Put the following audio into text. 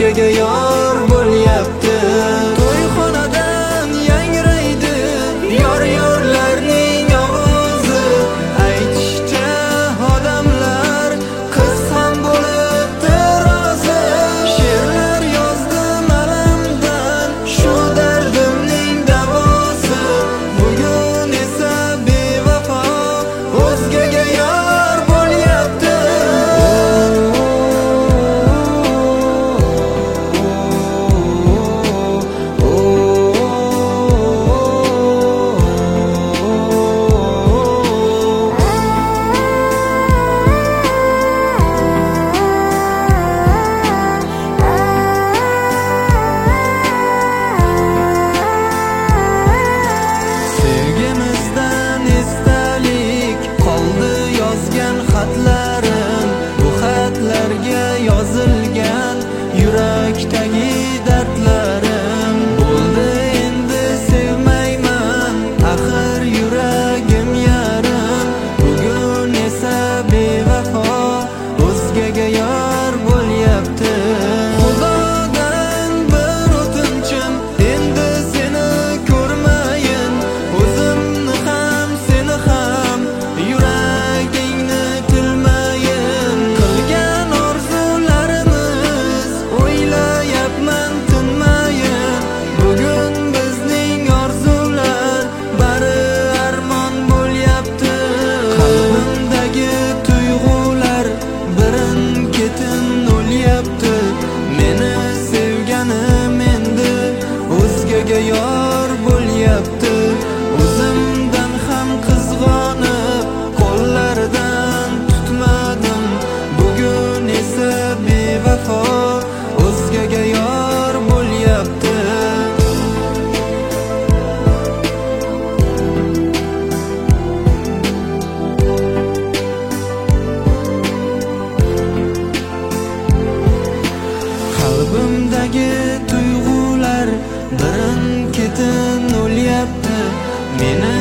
o'zgaga yor bo'lyapti. To'yxonadan yangraydi yor-yorlarning ovozi. Aytishcha odamlar qiz ham bo'libdi rozi. She'rlar yozdim alamdan, shu dardimning davosi. Bugun esa bevafo o'zgaga yor bo'lyapti. Sevgimizdan esdalik qoldi yozgan xatlarim. Bu xatlarga yozilgan yurakdagi dardlarim. Bo'ldi endi sevmayman, axir yuragim yarim. Bugun esa bevafo o'zgaga yor bo'lyapti. Xudodan bir o'tinchim, endi seni ko'rmayin. O'zimni ham seni ham yuragingni tilmayin. Qilgan orzularimiz o'ylayapman tinmayin. Bugun bizning orzular bari armon bo'lyapti. Qalbimdagi tuyg'ular birin-ketin o'lyapti. Meni sevganim endi o'zgaga yor bo'lyapti. O'zimdan ham qizg'onib qo'llaridan tutmadim. Bugun esa bevafo o'zgaga yor bo'lyapti. Qalbimdagi tuyg'ular birin-ketin o'lyapti. Meni